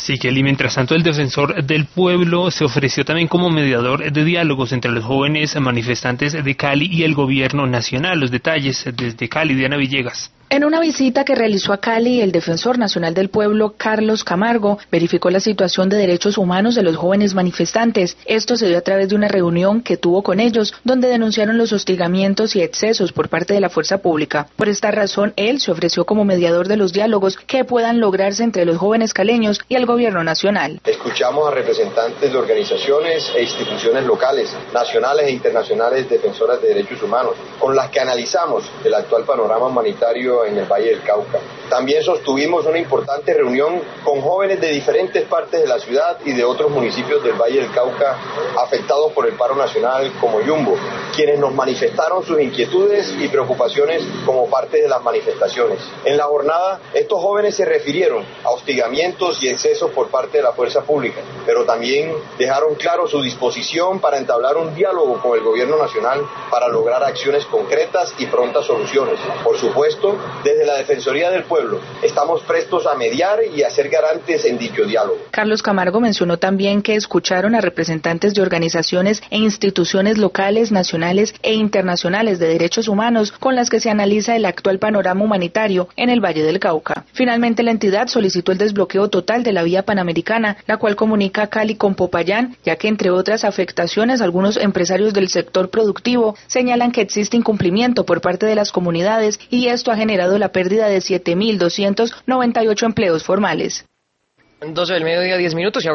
Sí, Kelly, mientras tanto el defensor del pueblo se ofreció también como mediador de diálogos entre los jóvenes manifestantes de Cali y el gobierno nacional. Los detalles desde Cali, Diana Villegas. En una visita que realizó a Cali, el defensor nacional del pueblo, Carlos Camargo, verificó la situación de derechos humanos de los jóvenes manifestantes. Esto se dio a través de una reunión que tuvo con ellos, donde denunciaron los hostigamientos y excesos por parte de la fuerza pública. Por esta razón, él se ofreció como mediador de los diálogos que puedan lograrse entre los jóvenes caleños y el gobierno nacional. Escuchamos a representantes de organizaciones e instituciones locales, nacionales e internacionales defensoras de derechos humanos, con las que analizamos el actual panorama humanitario en el Valle del Cauca. También sostuvimos una importante reunión con jóvenes de diferentes partes de la ciudad y de otros municipios del Valle del Cauca afectados por el paro nacional como Yumbo, quienes nos manifestaron sus inquietudes y preocupaciones como parte de las manifestaciones. En la jornada, estos jóvenes se refirieron a hostigamientos y excesos por parte de la fuerza pública, pero también dejaron claro su disposición para entablar un diálogo con el gobierno nacional para lograr acciones concretas y prontas soluciones. Por supuesto, desde la Defensoría del Pueblo estamos prestos a mediar y a ser garantes en dicho diálogo. Carlos Camargo mencionó también que escucharon a representantes de organizaciones e instituciones locales, nacionales e internacionales de derechos humanos con las que se analiza el actual panorama humanitario en el Valle del Cauca. Finalmente, la entidad solicitó el desbloqueo total de la vía panamericana, la cual comunica Cali con Popayán, ya que entre otras afectaciones, algunos empresarios del sector productivo señalan que existe incumplimiento por parte de las comunidades y esto ha generado la pérdida de 7.298 empleos formales. 12 del mediodía, 10 minutos.